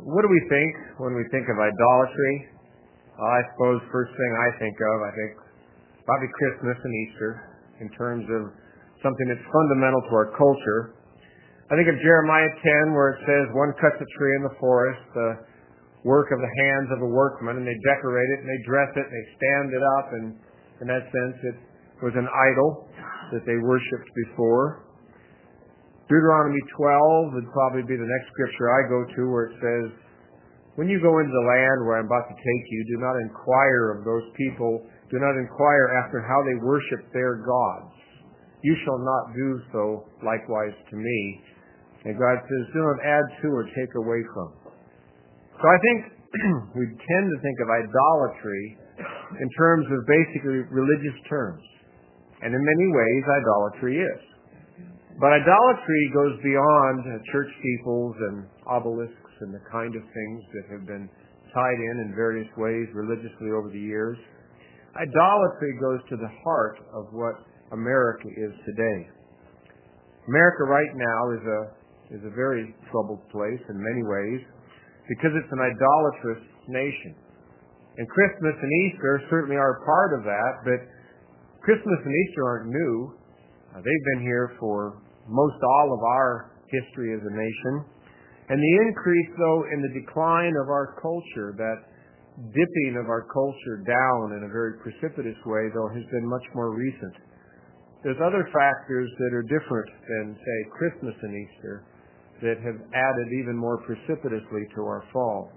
What do we think when we think of idolatry? Well, I suppose first thing I think probably Christmas and Easter in terms of something that's fundamental to our culture. I think of Jeremiah 10 where it says, one cuts a tree in the forest, the work of the hands of a workman, and they decorate it and they dress it and they stand it up, and in that sense it was an idol that they worshipped before. Deuteronomy 12 would probably be the next scripture I go to where it says, when you go into the land where I'm about to take you, do not inquire of those people, do not inquire after how they worship their gods. You shall not do so likewise to me. And God says, do not add to or take away from. So I think we tend to think of idolatry in terms of basically religious terms. And in many ways, idolatry is. But idolatry goes beyond church steeples and obelisks and the kind of things that have been tied in various ways religiously over the years. Idolatry goes to the heart of what America is today. America right now is a very troubled place in many ways because it's an idolatrous nation. And Christmas and Easter certainly are a part of that, but Christmas and Easter aren't new. They've been here for most all of our history as a nation. And the increase, though, in the decline of our culture, that dipping of our culture down in a very precipitous way, though, has been much more recent. There's other factors that are different than, say, Christmas and Easter that have added even more precipitously to our fall.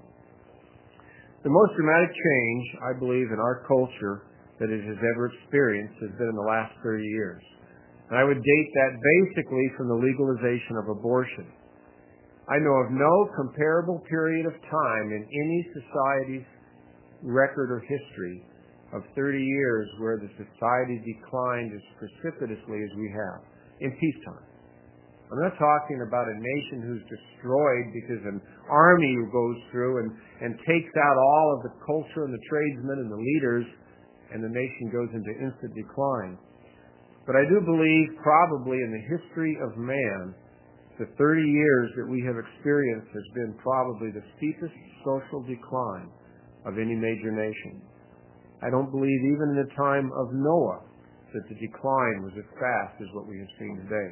The most dramatic change, I believe, in our culture that it has ever experienced has been in the last 30 years. And I would date that basically from the legalization of abortion. I know of no comparable period of time in any society's record or history of 30 years where the society declined as precipitously as we have in peacetime. I'm not talking about a nation who's destroyed because an army goes through and takes out all of the culture and the tradesmen and the leaders, and the nation goes into instant decline. But I do believe probably in the history of man, the 30 years that we have experienced has been probably the steepest social decline of any major nation. I don't believe even in the time of Noah that the decline was as fast as what we have seen today.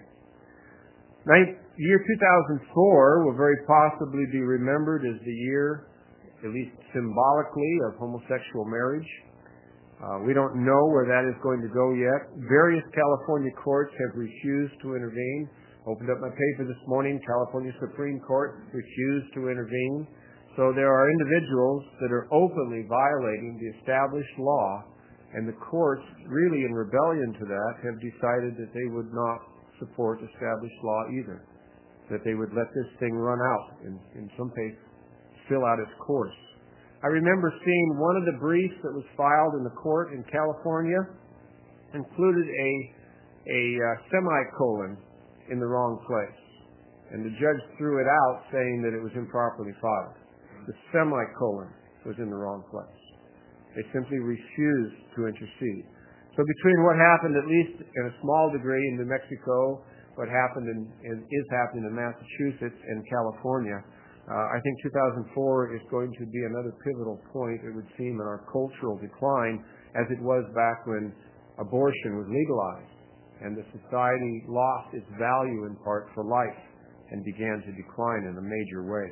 The year 2004 will very possibly be remembered as the year, at least symbolically, of homosexual marriage. We don't know where that is going to go yet. Various California courts have refused to intervene. Opened up my paper this morning, California Supreme Court refused to intervene. So there are individuals that are openly violating the established law, and the courts, really in rebellion to that, have decided that they would not support established law either, that they would let this thing run out and in some cases fill out its course. I remember seeing one of the briefs that was filed in the court in California included a semicolon in the wrong place, and the judge threw it out saying that it was improperly filed. The semicolon was in the wrong place. They simply refused to intercede. So between what happened, at least in a small degree in New Mexico, what happened and is happening in Massachusetts and California, I think 2004 is going to be another pivotal point, it would seem, in our cultural decline, as it was back when abortion was legalized and the society lost its value in part for life and began to decline in a major way.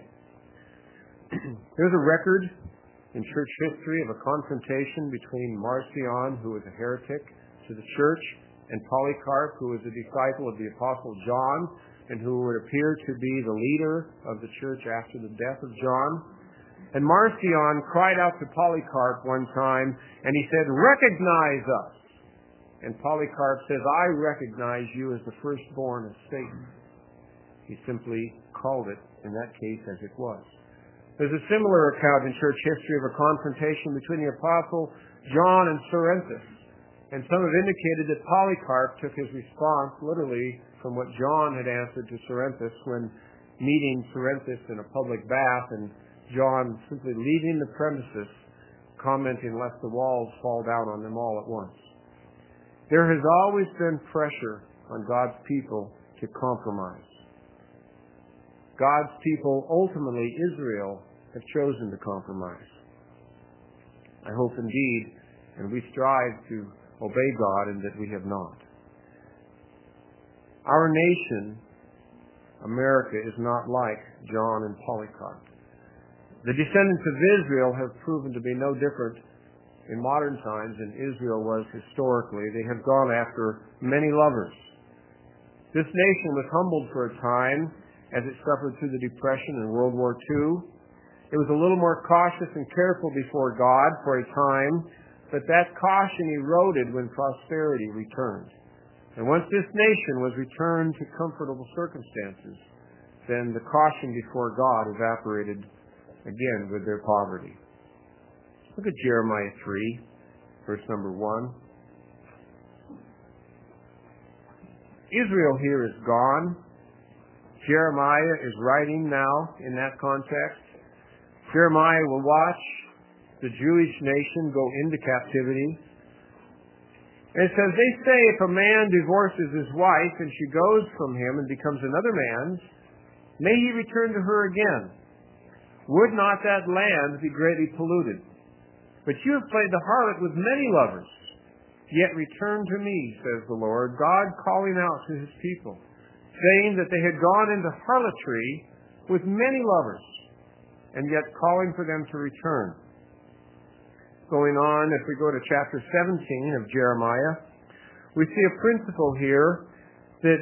There's a record in church history of a confrontation between Marcion, who was a heretic to the church, and Polycarp, who was a disciple of the Apostle John, and who would appear to be the leader of the church after the death of John. And Marcion cried out to Polycarp one time, and he said, "Recognize us." And Polycarp says, "I recognize you as the firstborn of Satan." He simply called it, in that case, as it was. There's a similar account in church history of a confrontation between the Apostle John and Cerinthus. And some have indicated that Polycarp took his response literally from what John had answered to Cerinthus when meeting Cerinthus in a public bath, and John simply leaving the premises, commenting, "Lest the walls fall down on them all at once." There has always been pressure on God's people to compromise. God's people, ultimately Israel, have chosen to compromise. I hope indeed, and we strive to obey God, and that we have not. Our nation, America, is not like John and Polycarp. The descendants of Israel have proven to be no different in modern times than Israel was historically. They have gone after many lovers. This nation was humbled for a time as it suffered through the Depression and World War II. It was a little more cautious and careful before God for a time, but that caution eroded when prosperity returned. And once this nation was returned to comfortable circumstances, then the caution before God evaporated again with their poverty. Look at Jeremiah 3, verse number 1. Israel here is gone. Jeremiah is writing now in that context. Jeremiah will watch the Jewish nation go into captivity. And it says, they say if a man divorces his wife and she goes from him and becomes another man's, may he return to her again. Would not that land be greatly polluted? But you have played the harlot with many lovers. Yet return to me, says the Lord, God calling out to his people, saying that they had gone into harlotry with many lovers, and yet calling for them to return. Going on, if we go to chapter 17 of Jeremiah, we see a principle here that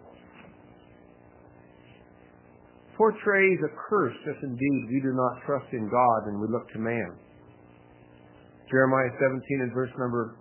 portrays a curse if indeed we do not trust in God and we look to man. Jeremiah 17 and verse number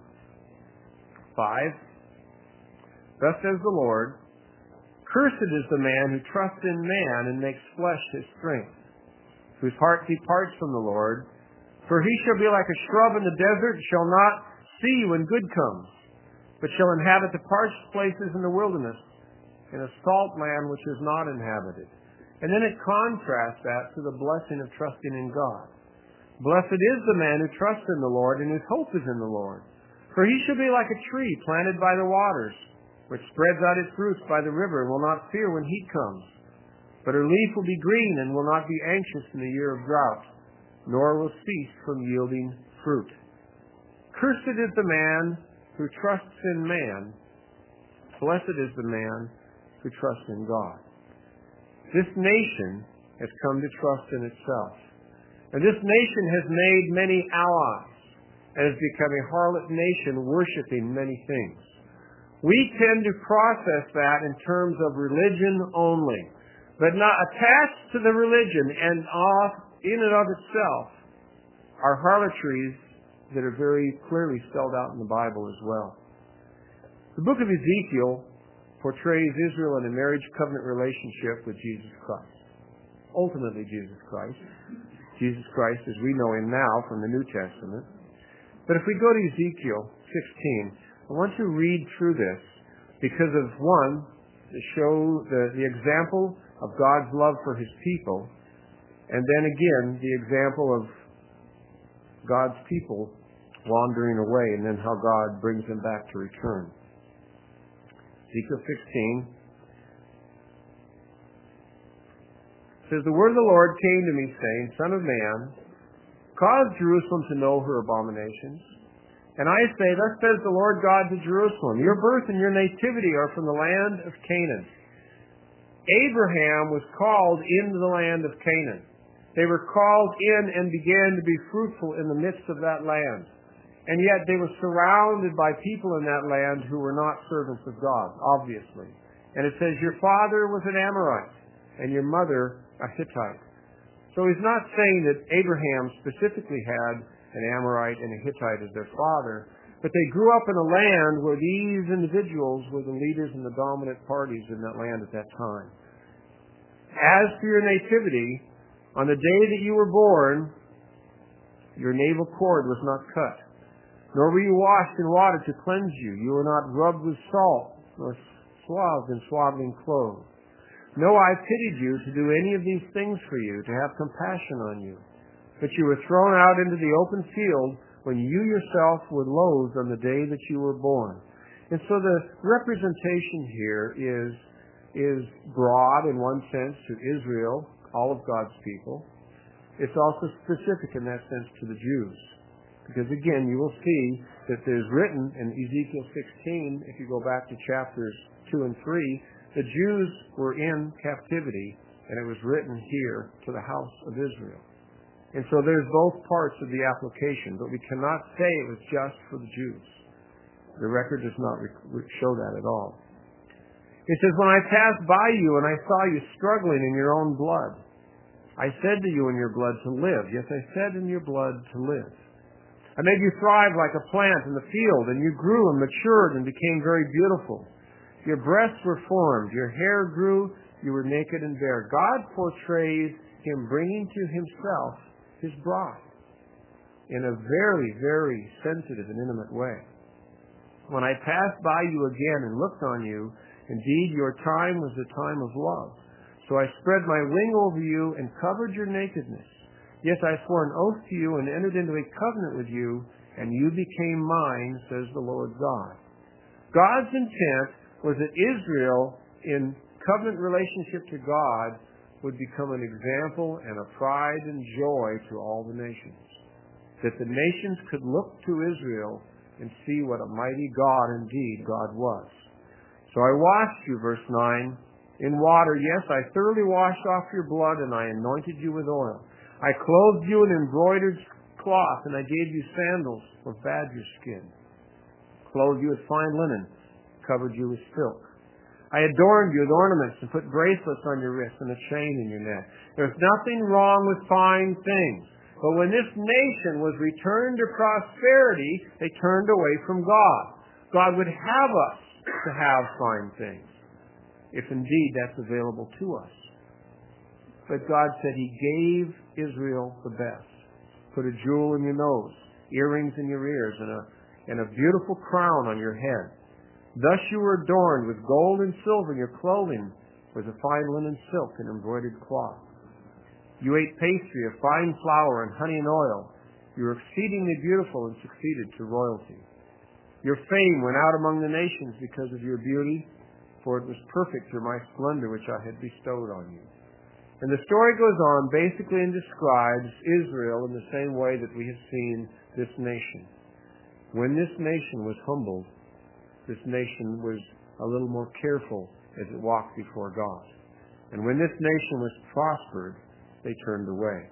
5. Thus says the Lord, cursed is the man who trusts in man and makes flesh his strength, whose heart departs from the Lord. For he shall be like a shrub in the desert, shall not see when good comes, but shall inhabit the parched places in the wilderness, in a salt land which is not inhabited. And then it contrasts that to the blessing of trusting in God. Blessed is the man who trusts in the Lord, and whose hope is in the Lord. For he shall be like a tree planted by the waters, which spreads out its roots by the river, and will not fear when heat comes. But her leaf will be green, and will not be anxious in the year of drought, nor will cease from yielding fruit. Cursed is the man who trusts in man. Blessed is the man who trusts in God. This nation has come to trust in itself. And this nation has made many allies and has become a harlot nation worshiping many things. We tend to process that in terms of religion only, but not attached to the religion and in and of itself are harlotries that are very clearly spelled out in the Bible as well. The book of Ezekiel portrays Israel in a marriage covenant relationship with Jesus Christ. Ultimately Jesus Christ. Jesus Christ as we know him now from the New Testament. But if we go to Ezekiel 16, I want to read through this because of, one, to show the example of God's love for his people, and then again, the example of God's people wandering away, and then how God brings them back to return. Ezekiel 16 says, the word of the Lord came to me, saying, Son of man, cause Jerusalem to know her abominations. And I say, thus says the Lord God to Jerusalem, your birth and your nativity are from the land of Canaan. Abraham was called into the land of Canaan. They were called in and began to be fruitful in the midst of that land. And yet they were surrounded by people in that land who were not servants of God, obviously. And it says, your father was an Amorite, and your mother a Hittite. So he's not saying that Abraham specifically had an Amorite and a Hittite as their father, but they grew up in a land where these individuals were the leaders and the dominant parties in that land at that time. As for your nativity, on the day that you were born, your navel cord was not cut, nor were you washed in water to cleanse you. You were not rubbed with salt, nor swathed in swaddling clothes. No, I pitied you to do any of these things for you, to have compassion on you. But you were thrown out into the open field when you yourself were loathed on the day that you were born. And so the representation here is broad in one sense to Israel, all of God's people. it's also specific in that sense to the Jews. Because again, you will see that there's written in Ezekiel 16, if you go back to chapters 2 and 3, the Jews were in captivity, and it was written here to the house of Israel. And so there's both parts of the application, but we cannot say it was just for the Jews. The record does not show that at all. It says, when I passed by you and I saw you struggling in your own blood, I said to you in your blood to live. Yes, I said in your blood to live. I made you thrive like a plant in the field, and you grew and matured and became very beautiful. Your breasts were formed, your hair grew, you were naked and bare. God portrays him bringing to himself his bride in a very, very sensitive and intimate way. When I passed by you again and looked on you, indeed your time was the time of love. So I spread my wing over you and covered your nakedness. Yes, I swore an oath to you and entered into a covenant with you, and you became mine, says the Lord God. God's intent was that Israel, in covenant relationship to God, would become an example and a pride and joy to all the nations. That the nations could look to Israel and see what a mighty God indeed God was. So I washed you, verse 9, in water. Yes, I thoroughly washed off your blood, and I anointed you with oil. I clothed you in embroidered cloth, and I gave you sandals of badger skin. Clothed you with fine linen, covered you with silk. I adorned you with ornaments and put bracelets on your wrists and a chain in your neck. There's nothing wrong with fine things. But when this nation was returned to prosperity, they turned away from God. God would have us to have fine things, if indeed that's available to us. But God said he gave Israel the best. Put a jewel in your nose, earrings in your ears, and a beautiful crown on your head. Thus you were adorned with gold and silver, and your clothing was a fine linen silk and embroidered cloth. You ate pastry of fine flour and honey and oil. You were exceedingly beautiful and succeeded to royalty. Your fame went out among the nations because of your beauty, for it was perfect through my splendor which I had bestowed on you. And the story goes on basically and describes Israel in the same way that we have seen this nation. When this nation was humbled, this nation was a little more careful as it walked before God. And when this nation was prospered, they turned away.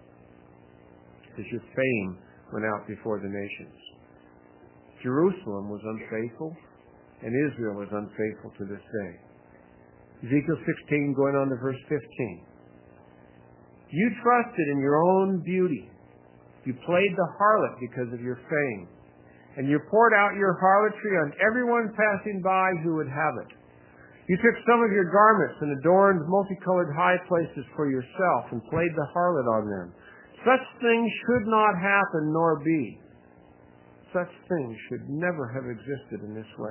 Because your fame went out before the nations. Jerusalem was unfaithful, and Israel is unfaithful to this day. Ezekiel 16, going on to verse 15. You trusted in your own beauty. You played the harlot because of your fame. And you poured out your harlotry on everyone passing by who would have it. You took some of your garments and adorned multicolored high places for yourself and played the harlot on them. Such things should not happen nor be. Such things should never have existed in this way.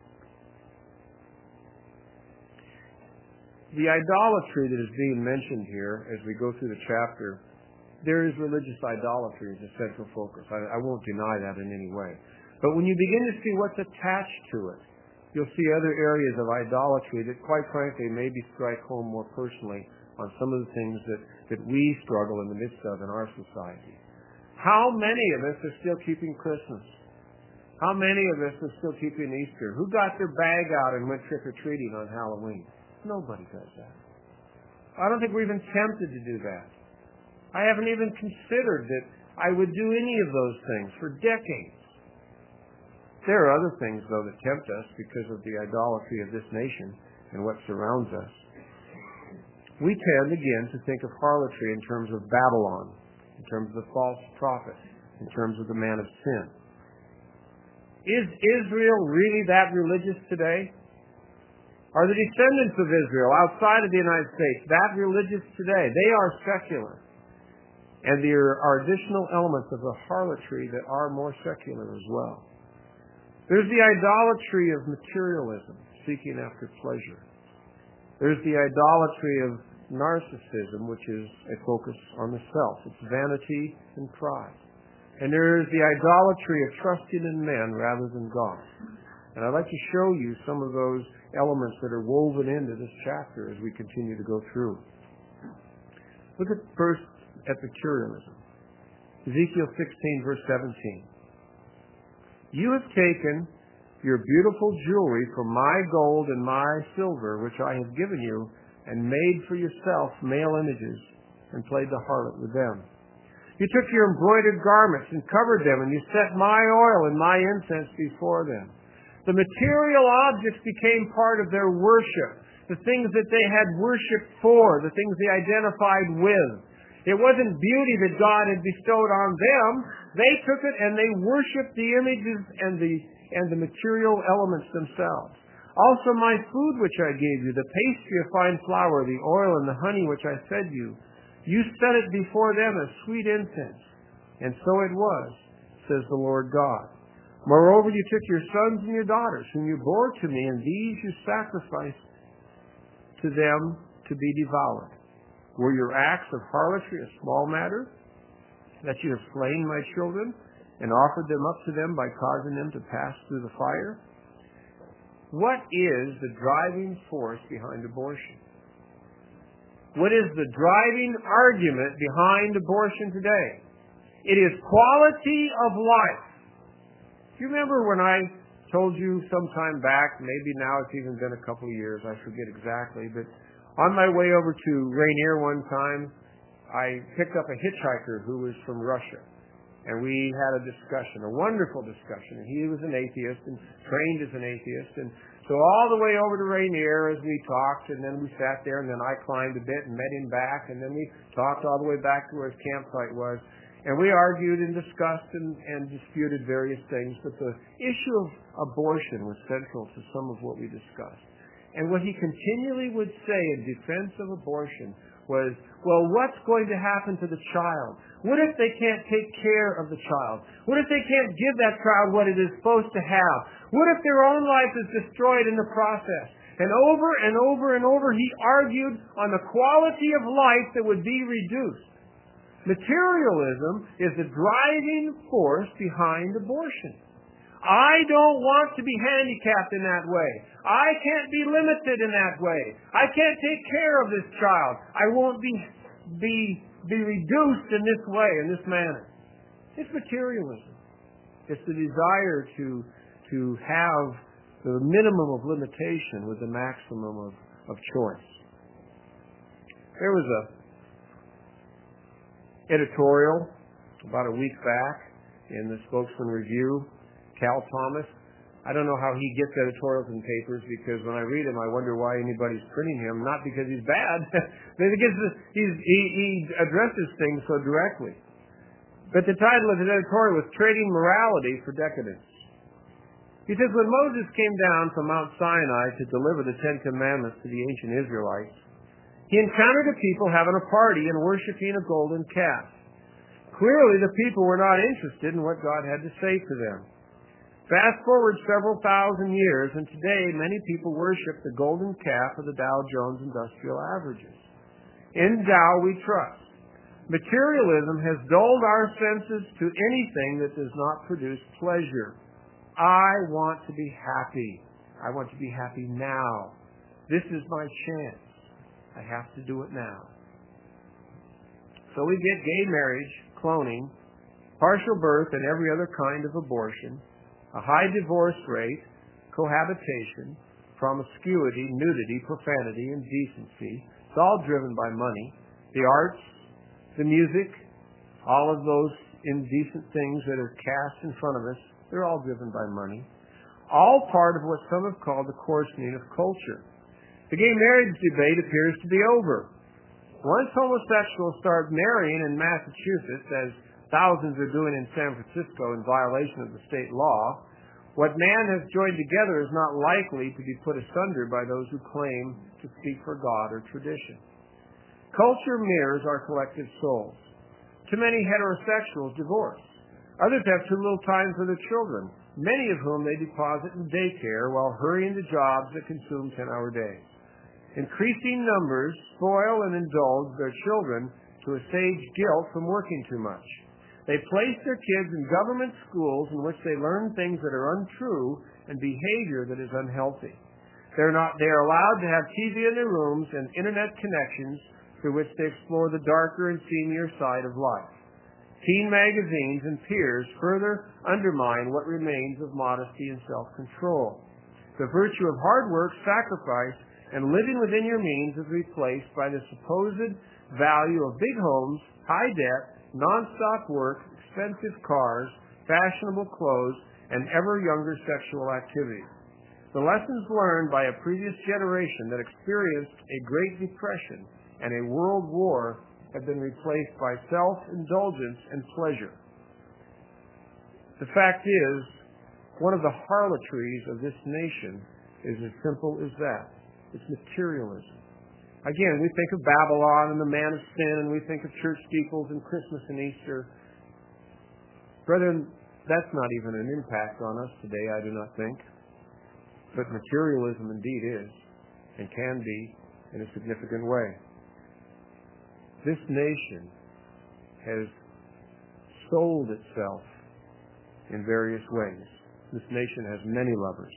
The idolatry that is being mentioned here as we go through the chapter, there is religious idolatry as a central focus. I won't deny that in any way. But when you begin to see what's attached to it, you'll see other areas of idolatry that, quite frankly, maybe strike home more personally on some of the things that we struggle in the midst of in our society. How many of us are still keeping Christmas? How many of us are still keeping Easter? Who got their bag out and went trick-or-treating on Halloween? Nobody does that. I don't think we're even tempted to do that. I haven't even considered that I would do any of those things for decades. There are other things, though, that tempt us because of the idolatry of this nation and what surrounds us. We tend, again, to think of harlotry in terms of Babylon, in terms of the false prophet, in terms of the man of sin. Is Israel really that religious today? Are the descendants of Israel outside of the United States that religious today? They are secular. And there are additional elements of the harlotry that are more secular as well. There's the idolatry of materialism, seeking after pleasure. There's the idolatry of narcissism, which is a focus on the self. It's vanity and pride. And there is the idolatry of trusting in men rather than God. And I'd like to show you some of those elements that are woven into this chapter as we continue to go through. Look at verse Epicureanism. Ezekiel 16, verse 17. You have taken your beautiful jewelry from my gold and my silver, which I have given you, and made for yourself male images, and played the harlot with them. You took your embroidered garments and covered them, and you set my oil and my incense before them. The material objects became part of their worship, the things that they had worshiped for, the things they identified with. It wasn't beauty that God had bestowed on them. They took it and they worshiped the images and the material elements themselves. Also my food which I gave you, the pastry of fine flour, the oil and the honey which I fed you, you set it before them as sweet incense. And so it was, says the Lord God. Moreover, you took your sons and your daughters, whom you bore to me, and these you sacrificed to them to be devoured. Were your acts of harlotry a small matter, that you have slain my children, and offered them up to them by causing them to pass through the fire? What is the driving force behind abortion? What is the driving argument behind abortion today? It is quality of life. Do you remember when I told you some time back, maybe now it's even been a couple of years, I forget exactly, but on my way over to Rainier one time, I picked up a hitchhiker who was from Russia. And we had a discussion, a wonderful discussion. And he was an atheist and trained as an atheist. And so all the way over to Rainier as we talked, and then we sat there, and then I climbed a bit and met him back, and then we talked all the way back to where his campsite was. And we argued and discussed and disputed various things, but the issue of abortion was central to some of what we discussed. And what he continually would say in defense of abortion was, well, what's going to happen to the child? What if they can't take care of the child? What if they can't give that child what it is supposed to have? What if their own life is destroyed in the process? And over and over and over he argued on the quality of life that would be reduced. Materialism is the driving force behind abortion. I don't want to be handicapped in that way. I can't be limited in that way. I can't take care of this child. I won't be reduced in this way, in this manner. It's materialism. It's the desire to have the minimum of limitation with the maximum of choice. There was a editorial about a week back in the Spokesman Review. Cal Thomas, I don't know how he gets editorials in papers, because when I read him, I wonder why anybody's printing him. Not because he's bad, but because he addresses things so directly. But the title of his editorial was Trading Morality for Decadence. He says, when Moses came down from Mount Sinai to deliver the Ten Commandments to the ancient Israelites, he encountered a people having a party and worshiping a golden calf. Clearly, the people were not interested in what God had to say to them. Fast forward several thousand years, and today many people worship the golden calf of the Dow Jones Industrial Averages. In Dow we trust. Materialism has dulled our senses to anything that does not produce pleasure. I want to be happy. I want to be happy now. This is my chance. I have to do it now. So we get gay marriage, cloning, partial birth, and every other kind of abortion, a high divorce rate, cohabitation, promiscuity, nudity, profanity, indecency. It's all driven by money. The arts, the music, all of those indecent things that are cast in front of us, they're all driven by money. All part of what some have called the coarsening of culture. The gay marriage debate appears to be over. Once homosexuals start marrying in Massachusetts, as thousands are doing in San Francisco in violation of the state law, what man has joined together is not likely to be put asunder by those who claim to speak for God or tradition. Culture mirrors our collective souls. Too many heterosexuals divorce. Others have too little time for their children, many of whom they deposit in daycare while hurrying to jobs that consume 10-hour days. Increasing numbers spoil and indulge their children to assuage guilt from working too much. They place their kids in government schools in which they learn things that are untrue and behavior that is unhealthy. They are allowed to have TV in their rooms and internet connections through which they explore the darker and seamier side of life. Teen magazines and peers further undermine what remains of modesty and self-control. The virtue of hard work, sacrifice, and living within your means is replaced by the supposed value of big homes, high debt, non-stop work, expensive cars, fashionable clothes, and ever younger sexual activity. The lessons learned by a previous generation that experienced a Great Depression and a world war have been replaced by self-indulgence and pleasure. The fact is, one of the harlotries of this nation is as simple as that. It's materialism. Again, we think of Babylon and the man of sin, and we think of church steeples and Christmas and Easter. Brethren, that's not even an impact on us today, I do not think. But materialism indeed is, and can be, in a significant way. This nation has sold itself in various ways. This nation has many lovers.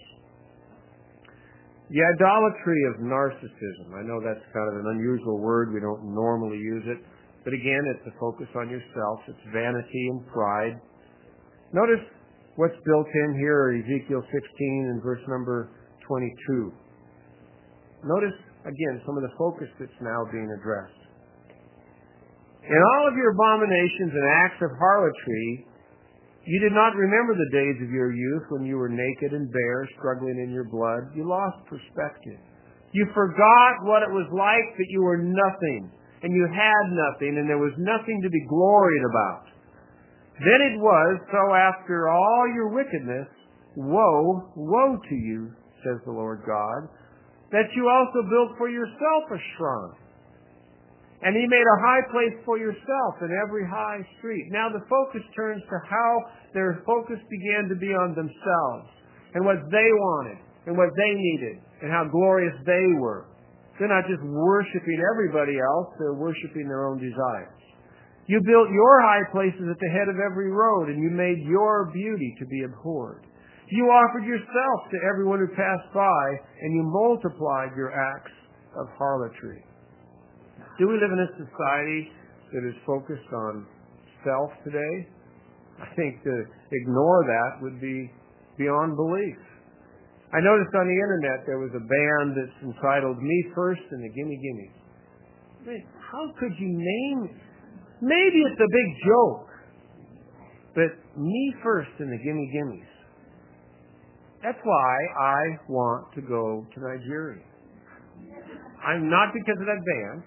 The idolatry of narcissism. I know that's kind of an unusual word. We don't normally use it. But again, it's a focus on yourself. It's vanity and pride. Notice what's built in here, Ezekiel 16 and verse number 22. Notice, again, some of the focus that's now being addressed. In all of your abominations and acts of harlotry, you did not remember the days of your youth when you were naked and bare, struggling in your blood. You lost perspective. You forgot what it was like that you were nothing, and you had nothing, and there was nothing to be gloried about. Then it was, so after all your wickedness, woe, woe to you, says the Lord God, that you also built for yourself a shrine. And he made a high place for yourself in every high street. Now the focus turns to how their focus began to be on themselves and what they wanted and what they needed and how glorious they were. They're not just worshiping everybody else, they're worshiping their own desires. You built your high places at the head of every road, and you made your beauty to be abhorred. You offered yourself to everyone who passed by, and you multiplied your acts of harlotry. Do we live in a society that is focused on self today? I think to ignore that would be beyond belief. I noticed on the internet there was a band that's entitled Me First and the Gimme Gimmes. How could you name it? Maybe it's a big joke, but Me First and the Gimme Gimmes. That's why I want to go to Nigeria. I'm not because of that band.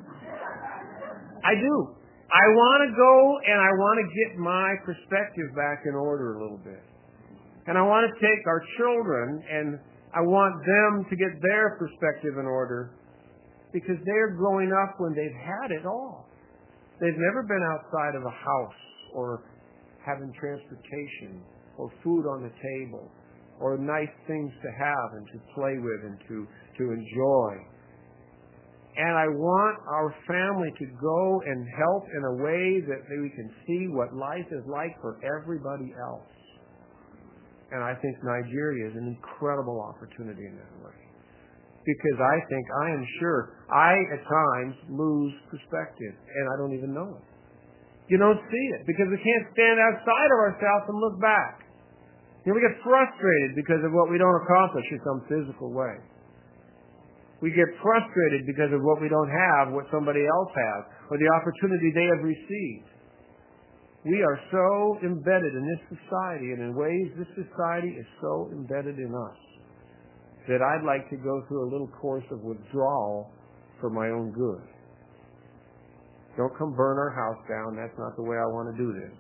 I do. I want to go and I want to get my perspective back in order a little bit. And I want to take our children and I want them to get their perspective in order because they're growing up when they've had it all. They've never been outside of a house or having transportation or food on the table or nice things to have and to play with and to enjoy. And I want our family to go and help in a way that we can see what life is like for everybody else. And I think Nigeria is an incredible opportunity in that way. Because I am sure, I at times lose perspective, and I don't even know it. You don't see it, because we can't stand outside of ourselves and look back. We get frustrated because of what we don't accomplish in some physical way. We get frustrated because of what we don't have, what somebody else has, or the opportunity they have received. We are so embedded in this society, and in ways this society is so embedded in us, that I'd like to go through a little course of withdrawal for my own good. Don't come burn our house down. That's not the way I want to do this.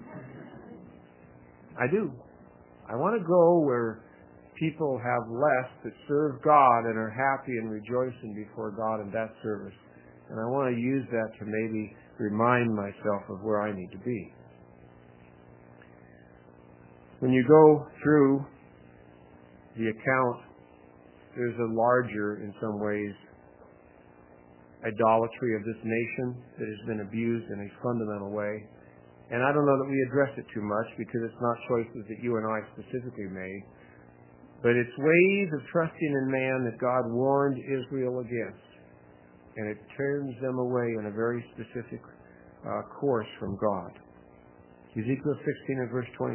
I do. I want to go where people have less that serve God and are happy and rejoicing before God in that service. And I want to use that to maybe remind myself of where I need to be. When you go through the account, there's a larger, in some ways, idolatry of this nation that has been abused in a fundamental way. And I don't know that we address it too much because it's not choices that you and I specifically made. But it's ways of trusting in man that God warned Israel against. and it turns them away in a very specific course from God. Ezekiel 16 and verse 26.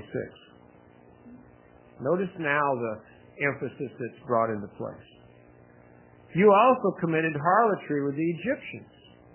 Notice now the emphasis that's brought into place. You also committed harlotry with the Egyptians,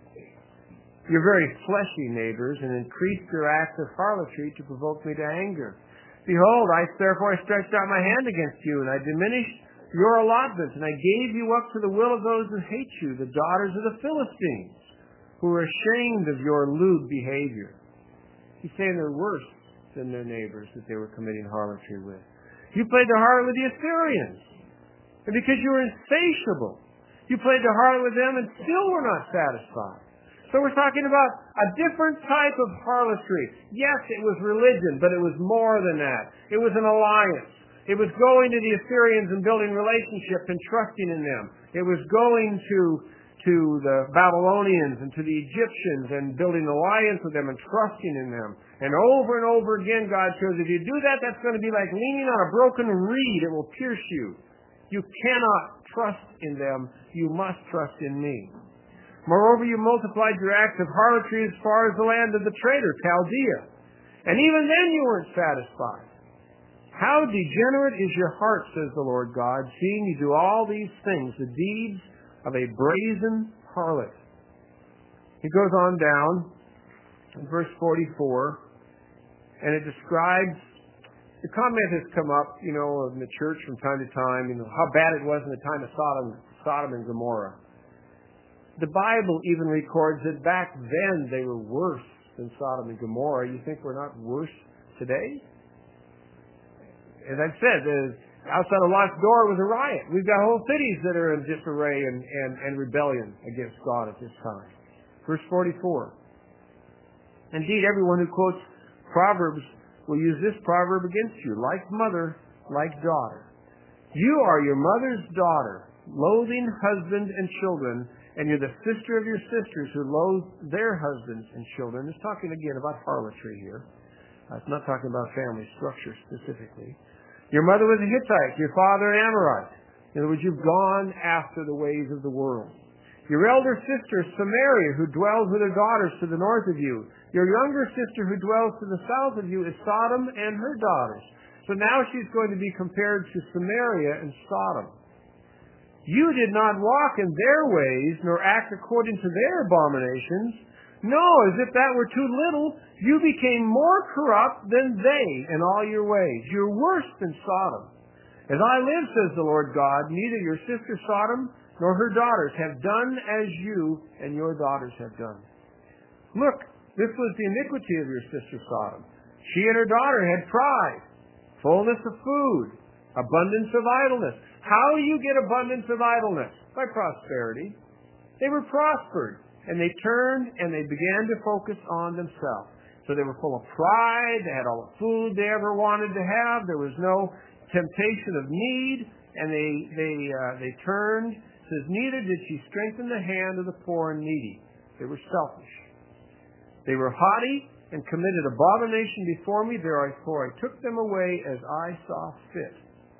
your very fleshy neighbors, and increased your acts of harlotry to provoke me to anger. Behold, therefore I stretched out my hand against you, and I diminished your allotments, and I gave you up to the will of those who hate you, the daughters of the Philistines, who are ashamed of your lewd behavior. He's saying they're worse than their neighbors that they were committing harlotry with. You played the harlot with the Assyrians, and because you were insatiable, you played the harlot with them and still were not satisfied. So we're talking about a different type of harlotry. Yes, it was religion, but it was more than that. It was an alliance. It was going to the Assyrians and building relationships and trusting in them. It was going to the Babylonians and to the Egyptians and building an alliance with them and trusting in them. And over again, God shows if you do that, that's going to be like leaning on a broken reed. It will pierce you. You cannot trust in them. You must trust in me. Moreover, you multiplied your acts of harlotry as far as the land of the traitor, Chaldea. And even then you weren't satisfied. How degenerate is your heart, says the Lord God, seeing you do all these things, the deeds of a brazen harlot. He goes on down in verse 44, and it describes, the comment has come up, in the church from time to time, how bad it was in the time of Sodom and Gomorrah. The Bible even records that back then they were worse than Sodom and Gomorrah. You think we're not worse today? As I've said, outside of Lot's door was a riot. We've got whole cities that are in disarray and rebellion against God at this time. Verse 44. Indeed, everyone who quotes Proverbs will use this proverb against you. Like mother, like daughter. You are your mother's daughter, loathing husband and children, and you're the sister of your sisters who loathe their husbands and children. It's talking again about harlotry here. It's not talking about family structure specifically. Your mother was a Hittite, your father an Amorite. In other words, you've gone after the ways of the world. Your elder sister, Samaria, who dwells with her daughters to the north of you. Your younger sister, who dwells to the south of you, is Sodom and her daughters. So now she's going to be compared to Samaria and Sodom. You did not walk in their ways, nor act according to their abominations. No, as if that were too little, you became more corrupt than they in all your ways. You're worse than Sodom. As I live, says the Lord God, neither your sister Sodom nor her daughters have done as you and your daughters have done. Look, this was the iniquity of your sister Sodom. She and her daughter had pride, fullness of food, abundance of idleness. How do you get abundance of idleness? By prosperity. They were prospered, and they turned and they began to focus on themselves. So they were full of pride. They had all the food they ever wanted to have. There was no temptation of need, and they turned. It says, neither did she strengthen the hand of the poor and needy. They were selfish. They were haughty and committed abomination before me. Therefore I took them away as I saw fit.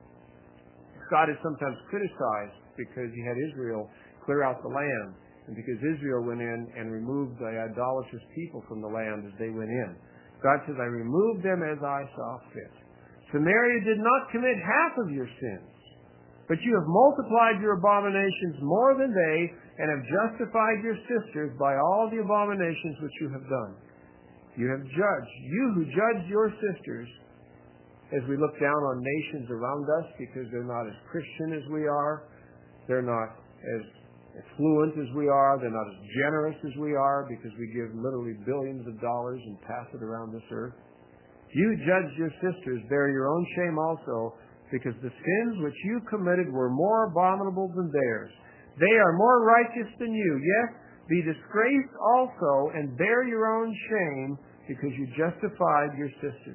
God is sometimes criticized because he had Israel clear out the land, and because Israel went in and removed the idolatrous people from the land as they went in. God says, I removed them as I saw fit. Samaria did not commit half of your sins, but you have multiplied your abominations more than they, and have justified your sisters by all the abominations which you have done. You have judged, you who judge your sisters, as we look down on nations around us because they're not as Christian as we are, they're not as affluent as we are, they're not as generous as we are because we give literally billions of dollars and pass it around this earth. You judge your sisters, bear your own shame also, because the sins which you committed were more abominable than theirs. They are more righteous than you. Yes, be disgraced also and bear your own shame because you justified your sisters.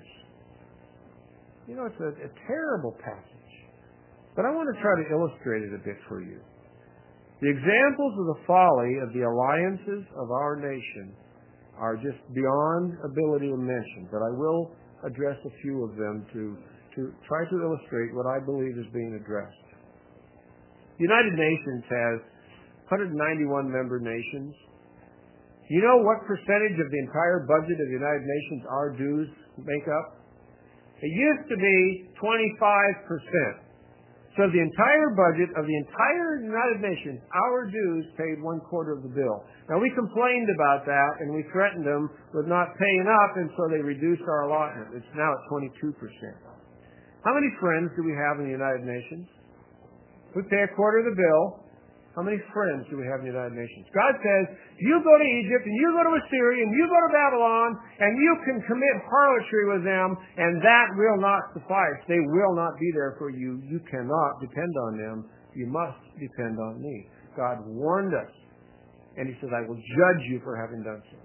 It's a terrible passage. But I want to try to illustrate it a bit for you. The examples of the folly of the alliances of our nation are just beyond ability to mention, but I will address a few of them to try to illustrate what I believe is being addressed. The United Nations has 191 member nations. You know what percentage of the entire budget of the United Nations our dues make up? It used to be 25%. So the entire budget of the entire United Nations, our dues paid 1/4 of the bill. Now we complained about that and we threatened them with not paying up, and so they reduced our allotment. It's now at 22%. How many friends do we have in the United Nations? We pay 1/4 of the bill. How many friends do we have in the United Nations? God says, you go to Egypt, and you go to Assyria, and you go to Babylon, and you can commit harlotry with them, and that will not suffice. They will not be there for you. You cannot depend on them. You must depend on me. God warned us, and he says, I will judge you for having done so.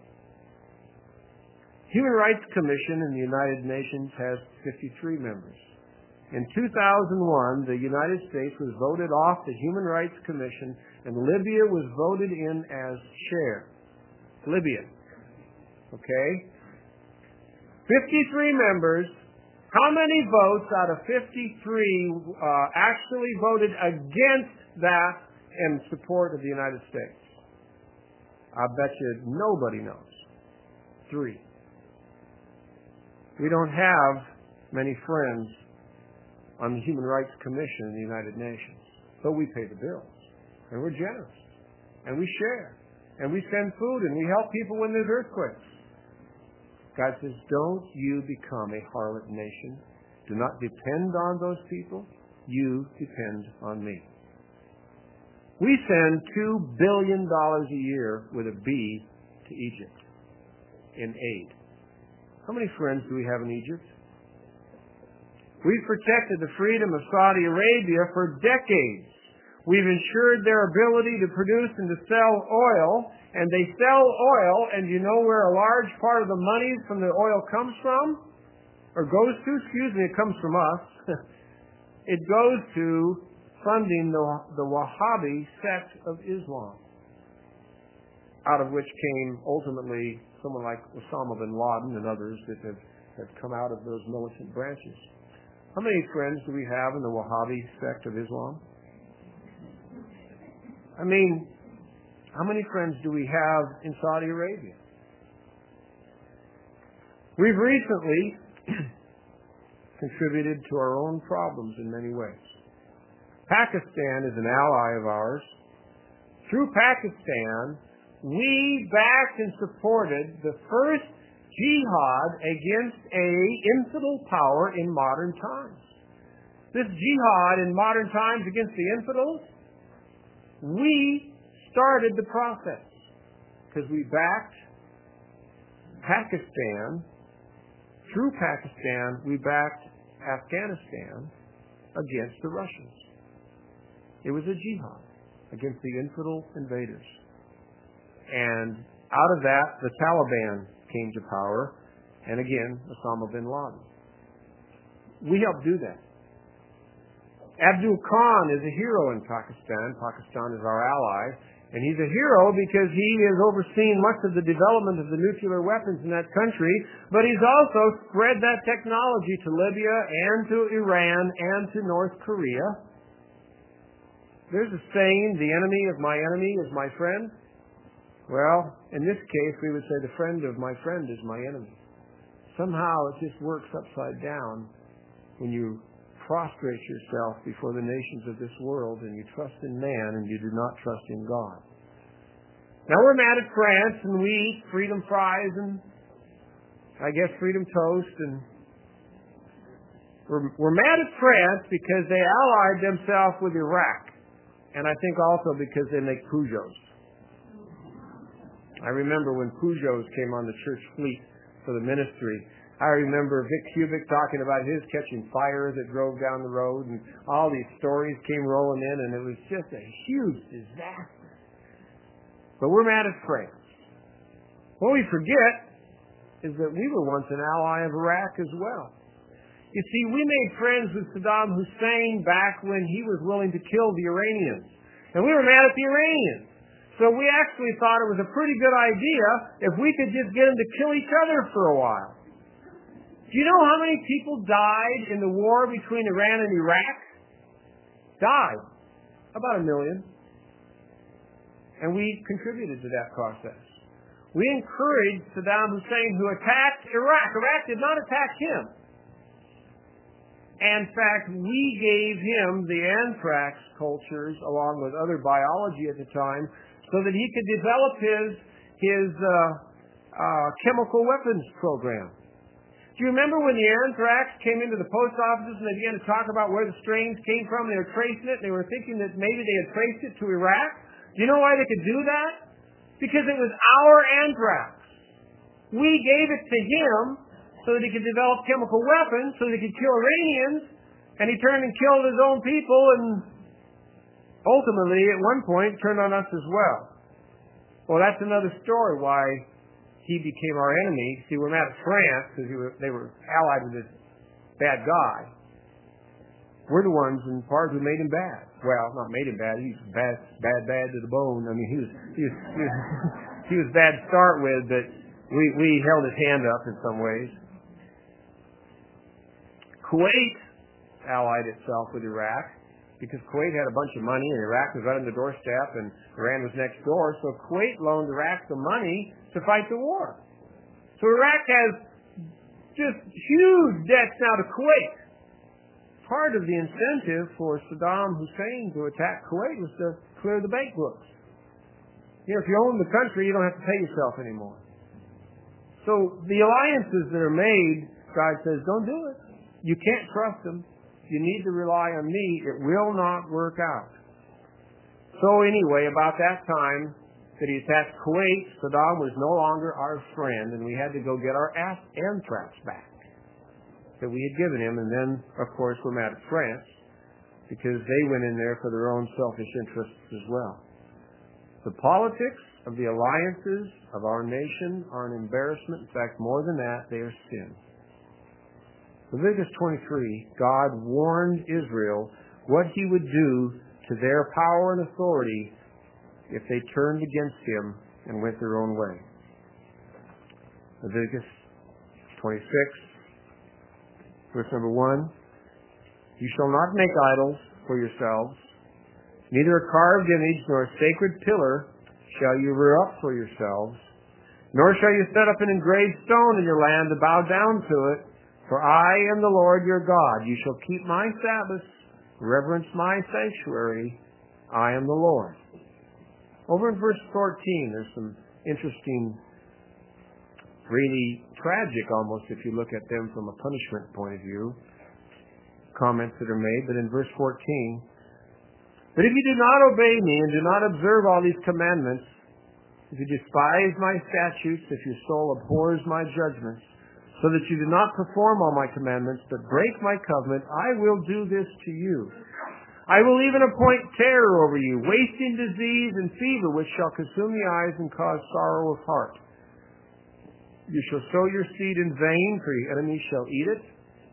Human Rights Commission in the United Nations has 53 members. In 2001, the United States was voted off the Human Rights Commission, and Libya was voted in as chair. Libya. Okay? 53 members. How many votes out of 53 actually voted against that in support of the United States? I bet you nobody knows. 3. We don't have many friends on the Human Rights Commission in the United Nations. But we pay the bills. And we're generous. And we share. And we send food and we help people when there's earthquakes. God says, don't you become a harlot nation. Do not depend on those people. You depend on me. We send $2 billion a year with a B to Egypt in aid. How many friends do we have in Egypt? We've protected the freedom of Saudi Arabia for decades. We've ensured their ability to produce and to sell oil, and they sell oil, and you know where a large part of the money from the oil comes from? Or goes to? Excuse me, it comes from us. It goes to funding the Wahhabi sect of Islam, out of which came ultimately someone like Osama bin Laden and others that have come out of those militant branches. How many friends do we have in the Wahhabi sect of Islam? I mean, how many friends do we have in Saudi Arabia? We've recently contributed to our own problems in many ways. Pakistan is an ally of ours. Through Pakistan, we backed and supported the first jihad against an infidel power in modern times. This jihad in modern times against the infidels, we started the process because we backed Pakistan. Through Pakistan, we backed Afghanistan against the Russians. It was a jihad against the infidel invaders. And out of that, the Taliban came to power, and again, Osama bin Laden. We helped do that. Abdul Khan is a hero in Pakistan. Pakistan is our ally, and he's a hero because he has overseen much of the development of the nuclear weapons in that country, but he's also spread that technology to Libya and to Iran and to North Korea. There's a saying, the enemy of my enemy is my friend. Well, in this case, we would say the friend of my friend is my enemy. Somehow it just works upside down when you prostrate yourself before the nations of this world and you trust in man and you do not trust in God. Now we're mad at France and we eat freedom fries and I guess freedom toast, and we're mad at France because they allied themselves with Iraq, and I think also because they make Peugeots. I remember when Peugeots came on the church fleet for the ministry. I remember Vic Cubic talking about his catching fire that drove down the road, and all these stories came rolling in, and it was just a huge disaster. But we're mad at France. What we forget is that we were once an ally of Iraq as well. You see, we made friends with Saddam Hussein back when he was willing to kill the Iranians. And we were mad at the Iranians. So we actually thought it was a pretty good idea if we could just get them to kill each other for a while. Do you know how many people died in the war between Iran and Iraq? Died. About 1 million. and we contributed to that process. We encouraged Saddam Hussein, who attacked Iraq. Iraq did not attack him. In fact, we gave him the anthrax cultures along with other biology at the time so that he could develop his chemical weapons program. Do you remember when the anthrax came into the post offices and they began to talk about where the strains came from? They were tracing it, and they were thinking that maybe they had traced it to Iraq. Do you know why they could do that? Because it was our anthrax. We gave it to him so that he could develop chemical weapons, so that he could kill Iranians, and he turned and killed his own people, and ultimately, at one point, turned on us as well. Well, that's another story why he became our enemy. See, we're mad at France because they were allied with this bad guy. We're the ones in part who made him bad. Well, not made him bad. He's bad to the bone. I mean, he was bad to start with, but we held his hand up in some ways. Kuwait allied itself with Iraq because Kuwait had a bunch of money and Iraq was right on the doorstep and Iran was next door. So Kuwait loaned Iraq the money to fight the war. So Iraq has just huge debts now to Kuwait. Part of the incentive for Saddam Hussein to attack Kuwait was to clear the bank books. You know, if you own the country, you don't have to pay yourself anymore. So the alliances that are made, God says, don't do it. You can't trust them. You need to rely on me. It will not work out. So anyway, about that time that he attacked Kuwait, Saddam was no longer our friend, and we had to go get our anthrax back that we had given him. And then, of course, we're mad at France because they went in there for their own selfish interests as well. The politics of the alliances of our nation are an embarrassment. In fact, more than that, they are sin. Leviticus 23, God warned Israel what he would do to their power and authority if they turned against him and went their own way. Leviticus 26, verse number 1. You shall not make idols for yourselves, neither a carved image nor a sacred pillar shall you rear up for yourselves, nor shall you set up an engraved stone in your land to bow down to it. For I am the Lord your God. You shall keep my Sabbaths, reverence my sanctuary. I am the Lord. Over in verse 14, there's some interesting, really tragic almost if you look at them from a punishment point of view, comments that are made. But in verse 14, but if you do not obey me and do not observe all these commandments, if you despise my statutes, if your soul abhors my judgments, so that you do not perform all my commandments, but break my covenant, I will do this to you. I will even appoint terror over you, wasting disease and fever, which shall consume the eyes and cause sorrow of heart. You shall sow your seed in vain, for your enemies shall eat it.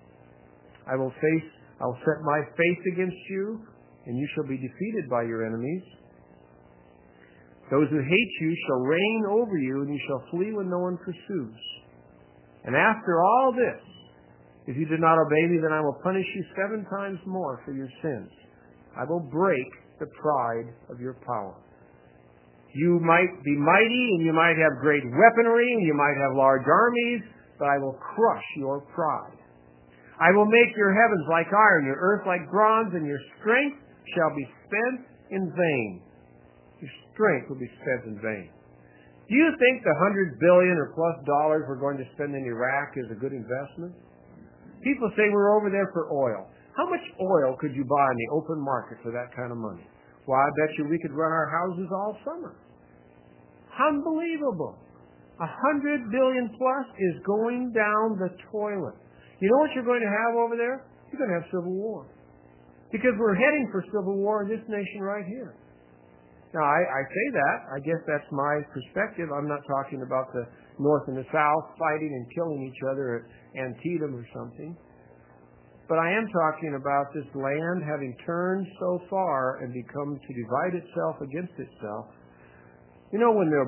I will set my face against you, and you shall be defeated by your enemies. Those who hate you shall reign over you, and you shall flee when no one pursues. And after all this, if you do not obey me, then I will punish you 7 times more for your sins. I will break the pride of your power. You might be mighty, and you might have great weaponry, and you might have large armies, but I will crush your pride. I will make your heavens like iron, your earth like bronze, and your strength shall be spent in vain. Your strength will be spent in vain. Do you think the $100 billion or plus dollars we're going to spend in Iraq is a good investment? People say we're over there for oil. How much oil could you buy in the open market for that kind of money? Well, I bet you we could run our houses all summer. Unbelievable. $100 billion plus is going down the toilet. You know what you're going to have over there? You're going to have civil war. Because we're heading for civil war in this nation right here. Now, I say that. I guess that's my perspective. I'm not talking about the North and the South fighting and killing each other at Antietam or something. But I am talking about this land having turned so far and become to divide itself against itself. You know, when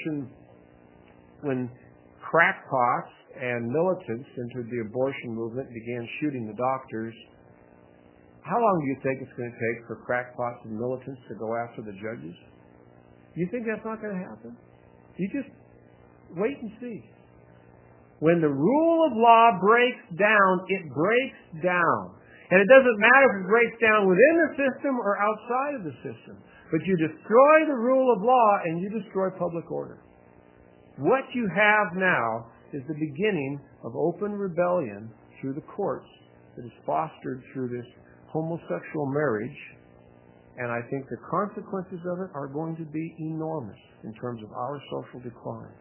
crackpots and militants entered the abortion movement and began shooting the doctors, how long do you think it's going to take for crackpots and militants to go after the judges? You think that's not going to happen? You just wait and see. When the rule of law breaks down, it breaks down. And it doesn't matter if it breaks down within the system or outside of the system. But you destroy the rule of law and you destroy public order. What you have now is the beginning of open rebellion through the courts that is fostered through this homosexual marriage. And I think the consequences of it are going to be enormous in terms of our social decline.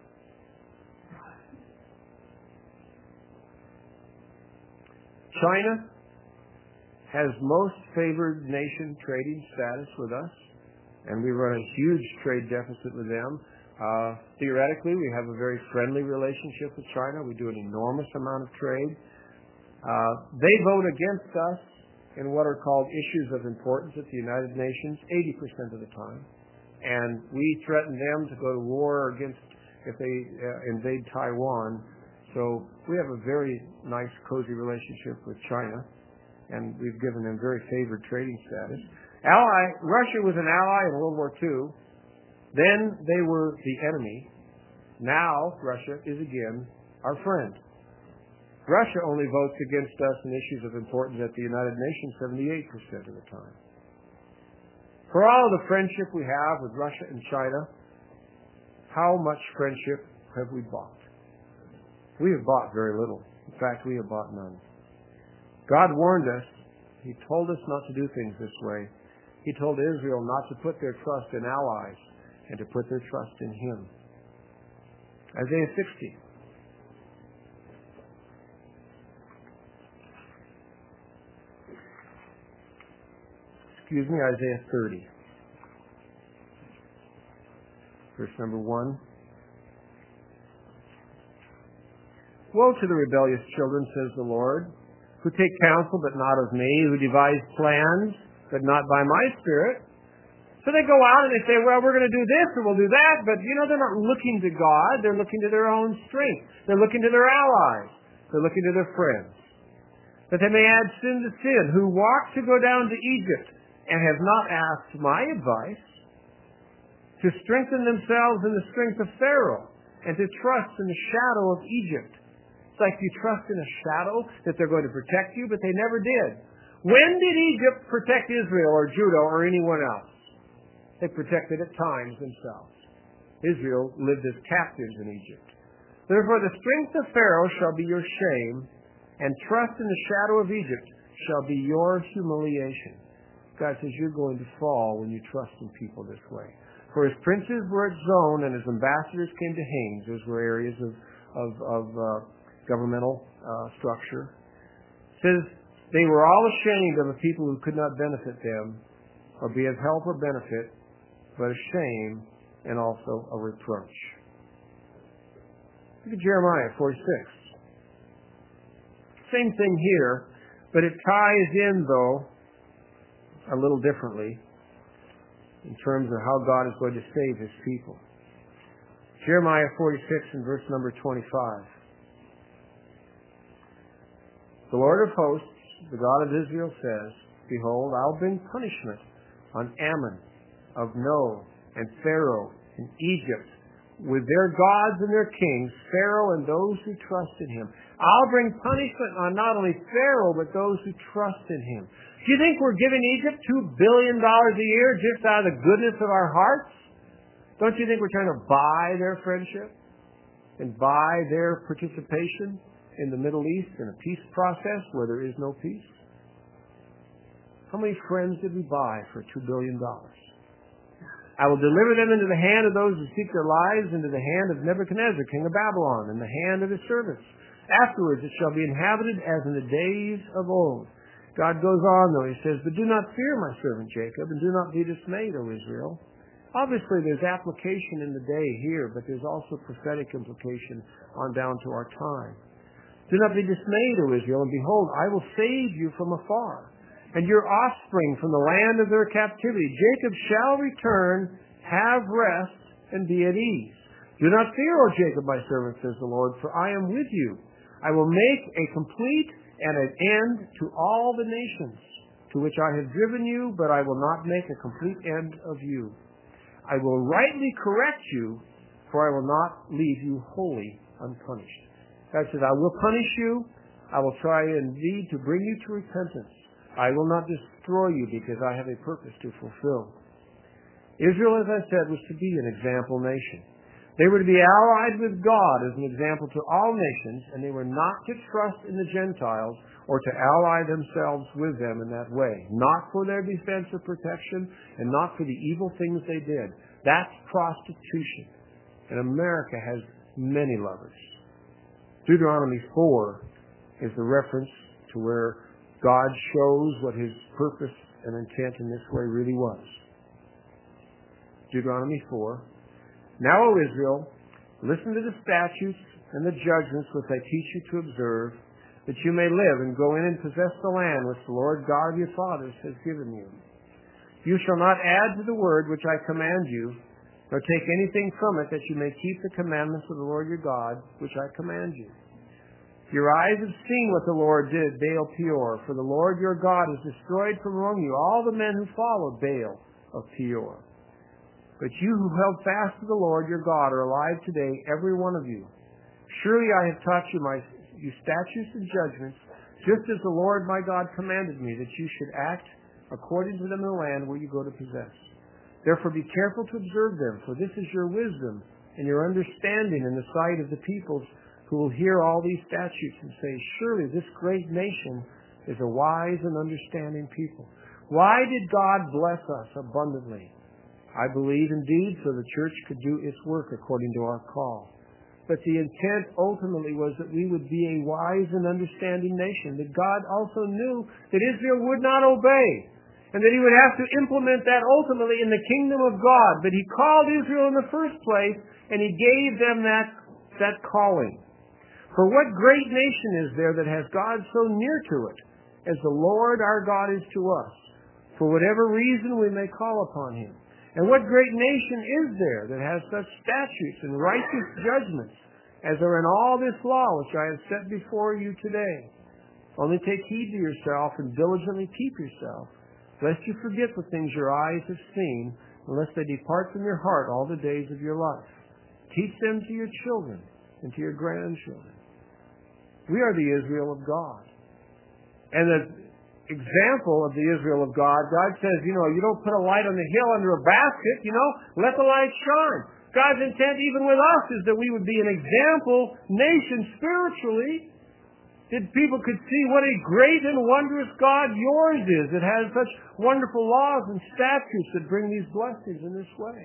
China has most favored nation trading status with us, and we run a huge trade deficit with them. Theoretically, we have a very friendly relationship with China. We do an enormous amount of trade. They vote against us in what are called issues of importance at the United Nations 80% of the time. And we threaten them to go to war against if they invade Taiwan. So we have a very nice, cozy relationship with China, and we've given them very favored trading status. Russia was an ally in World War II. Then they were the enemy. Now Russia is again our friend. Russia only votes against us in issues of importance at the United Nations 78% of the time. For all the friendship we have with Russia and China, how much friendship have we bought? We have bought very little. In fact, we have bought none. God warned us. He told us not to do things this way. He told Israel not to put their trust in allies and to put their trust in Him. Isaiah 60. Isaiah 30. Verse number 1. Woe to the rebellious children, says the Lord, who take counsel but not of me, who devise plans but not by my Spirit. So they go out and they say, well, we're going to do this or we'll do that, but they're not looking to God. They're looking to their own strength. They're looking to their allies. They're looking to their friends. That they may add sin to sin, who walk to go down to Egypt and have not asked my advice, to strengthen themselves in the strength of Pharaoh and to trust in the shadow of Egypt. It's like you trust in a shadow that they're going to protect you, but they never did. When did Egypt protect Israel or Judah or anyone else? They protected at times themselves. Israel lived as captives in Egypt. Therefore the strength of Pharaoh shall be your shame, and trust in the shadow of Egypt shall be your humiliation. God says you're going to fall when you trust in people this way. For his princes were at Zon, and his ambassadors came to Hanes. Those were areas of governmental structure. It says they were all ashamed of a people who could not benefit them, or be of help or benefit, but a shame and also a reproach. Look at Jeremiah 46. Same thing here, but it ties in, though, a little differently in terms of how God is going to save his people. Jeremiah 46 and verse number 25. The Lord of hosts, the God of Israel, says, Behold, I'll bring punishment on Ammon, of No, and Pharaoh, and Egypt, with their gods and their kings, Pharaoh and those who trust in him. I'll bring punishment on not only Pharaoh, but those who trust in him. Do you think we're giving Egypt $2 billion a year just out of the goodness of our hearts? Don't you think we're trying to buy their friendship and buy their participation in the Middle East in a peace process where there is no peace? How many friends did we buy for $2 billion? I will deliver them into the hand of those who seek their lives, into the hand of Nebuchadnezzar, king of Babylon, and the hand of his servants. Afterwards it shall be inhabited as in the days of old. God goes on, though. He says, But do not fear my servant Jacob, and do not be dismayed, O Israel. Obviously, there's application in the day here, but there's also prophetic implication on down to our time. Do not be dismayed, O Israel, and behold, I will save you from afar, and your offspring from the land of their captivity. Jacob shall return, have rest, and be at ease. Do not fear, O Jacob, my servant, says the Lord, for I am with you. I will make a complete and an end to all the nations to which I have driven you, but I will not make a complete end of you. I will rightly correct you, for I will not leave you wholly unpunished. God says, I will punish you. I will try indeed to bring you to repentance. I will not destroy you because I have a purpose to fulfill. Israel, as I said, was to be an example nation. They were to be allied with God as an example to all nations, and they were not to trust in the Gentiles or to ally themselves with them in that way. Not for their defense or protection, and not for the evil things they did. That's prostitution. And America has many lovers. Deuteronomy 4 is the reference to where God shows what his purpose and intent in this way really was. Deuteronomy 4. Now, O Israel, listen to the statutes and the judgments which I teach you to observe, that you may live and go in and possess the land which the Lord God of your fathers has given you. You shall not add to the word which I command you, nor take anything from it, that you may keep the commandments of the Lord your God, which I command you. Your eyes have seen what the Lord did, Baal Peor, for the Lord your God has destroyed from among you all the men who followed Baal of Peor. But you who held fast to the Lord your God are alive today, every one of you. Surely I have taught you you statutes and judgments, just as the Lord my God commanded me, that you should act according to them in the land where you go to possess. Therefore be careful to observe them, for this is your wisdom and your understanding in the sight of the peoples who will hear all these statutes and say, surely this great nation is a wise and understanding people. Why did God bless us abundantly? I believe indeed so the church could do its work according to our call. But the intent ultimately was that we would be a wise and understanding nation, that God also knew that Israel would not obey, and that he would have to implement that ultimately in the kingdom of God. But he called Israel in the first place, and he gave them that calling. For what great nation is there that has God so near to it as the Lord our God is to us, for whatever reason we may call upon him? And what great nation is there that has such statutes and righteous judgments as are in all this law which I have set before you today? Only take heed to yourself and diligently keep yourself, lest you forget the things your eyes have seen, unless they depart from your heart all the days of your life. Teach them to your children and to your grandchildren. We are the Israel of God. And the example of the Israel of God, God says, you don't put a light on the hill under a basket, let the light shine. God's intent even with us is that we would be an example nation spiritually, that people could see what a great and wondrous God yours is, that has such wonderful laws and statutes that bring these blessings in this way.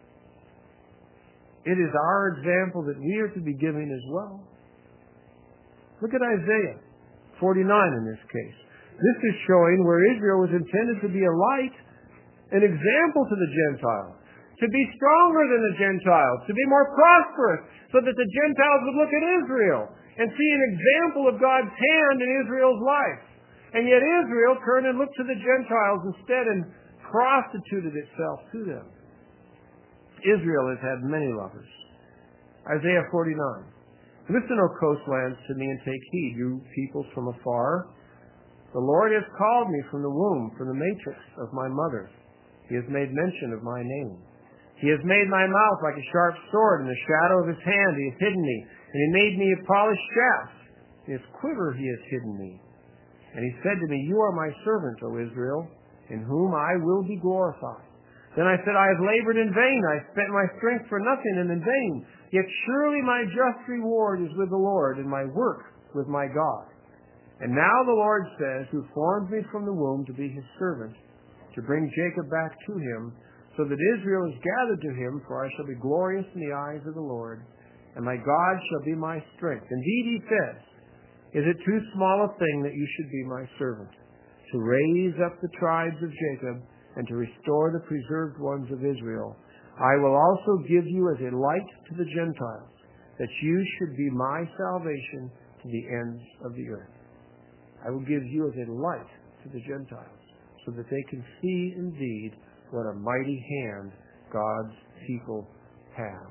It is our example that we are to be giving as well. Look at Isaiah 49 in this case. This is showing where Israel was intended to be a light, an example to the Gentiles, to be stronger than the Gentiles, to be more prosperous, so that the Gentiles would look at Israel and see an example of God's hand in Israel's life. And yet Israel turned and looked to the Gentiles instead and prostituted itself to them. Israel has had many lovers. Isaiah 49. Listen, O coastlands, to me and take heed, you peoples from afar. The Lord has called me from the womb, from the matrix of my mother. He has made mention of my name. He has made my mouth like a sharp sword. In the shadow of his hand he has hidden me. And he made me a polished shaft. In his quiver he has hidden me. And he said to me, you are my servant, O Israel, in whom I will be glorified. Then I said, I have labored in vain. I spent my strength for nothing and in vain. Yet surely my just reward is with the Lord, and my work with my God. And now the Lord says, who formed me from the womb to be his servant, to bring Jacob back to him, so that Israel is gathered to him, for I shall be glorious in the eyes of the Lord, and my God shall be my strength. Indeed, he says, is it too small a thing that you should be my servant, to raise up the tribes of Jacob, and to restore the preserved ones of Israel? I will also give you as a light to the Gentiles, that you should be my salvation to the ends of the earth. I will give you as a light to the Gentiles, so that they can see indeed what a mighty hand God's people have.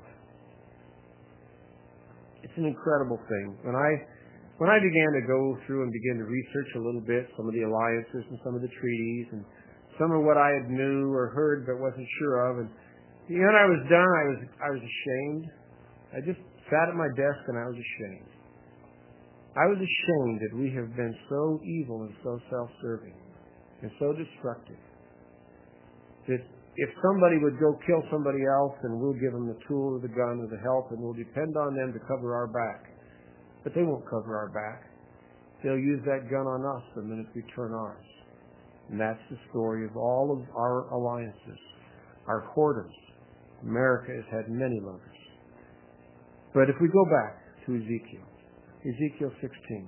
It's an incredible thing. When I began to go through and begin to research a little bit some of the alliances and some of the treaties, and some of what I had knew or heard but wasn't sure of, and When I was done, I was ashamed. I just sat at my desk and I was ashamed. I was ashamed that we have been so evil and so self-serving and so destructive that if somebody would go kill somebody else, and we'll give them the tool or the gun or the help, and we'll depend on them to cover our back. But they won't cover our back. They'll use that gun on us the minute we turn ours. And that's the story of all of our alliances, our whoredoms. America has had many lovers. But if we go back to Ezekiel 16,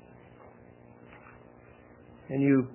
and you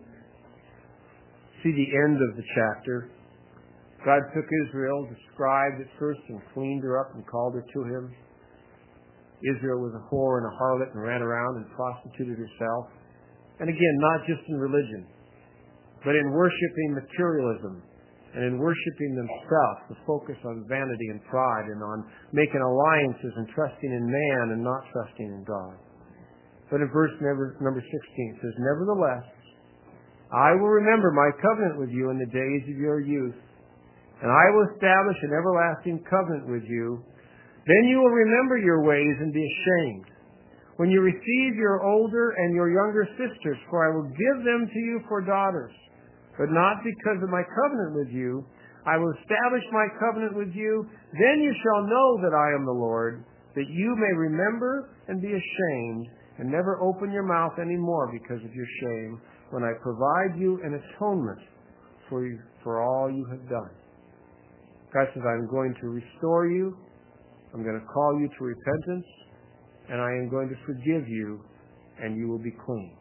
see the end of the chapter, God took Israel, described it first, and cleaned her up and called her to him. Israel was a whore and a harlot and ran around and prostituted herself. And again, not just in religion, but in worshiping materialism and in worshiping themselves, the focus on vanity and pride and on making alliances and trusting in man and not trusting in God. But in verse number 16 it says, "Nevertheless, I will remember my covenant with you in the days of your youth, and I will establish an everlasting covenant with you. Then you will remember your ways and be ashamed. When you receive your older and your younger sisters, for I will give them to you for daughters, but not because of my covenant with you. I will establish my covenant with you. Then you shall know that I am the Lord, that you may remember and be ashamed, and never open your mouth any more because of your shame, when I provide you an atonement for all you have done." God says, I'm going to restore you, I'm going to call you to repentance, and I am going to forgive you, and you will be clean.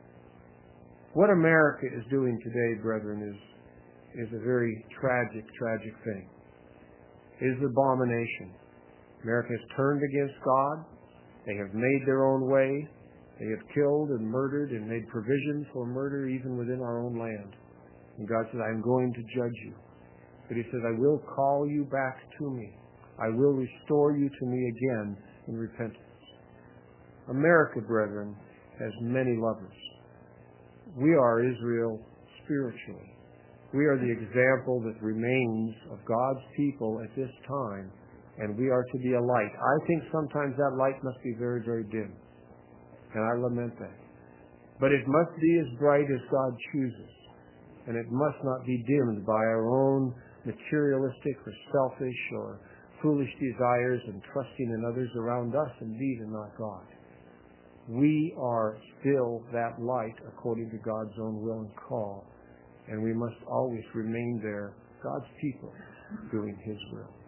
What America is doing today, brethren, is a very tragic thing. It is an abomination. America has turned against God. They have made their own way. They have killed and murdered and made provision for murder even within our own land. And God says, I'm going to judge you. But he says, I will call you back to me. I will restore you to me again in repentance. America, brethren, has many lovers. We are Israel spiritually. We are the example that remains of God's people at this time, and we are to be a light. I think sometimes that light must be very, very dim, and I lament that. But it must be as bright as God chooses, and it must not be dimmed by our own materialistic or selfish or foolish desires and trusting in others around us indeed and not God. We are still that light according to God's own will and call, and we must always remain there, God's people, doing His will.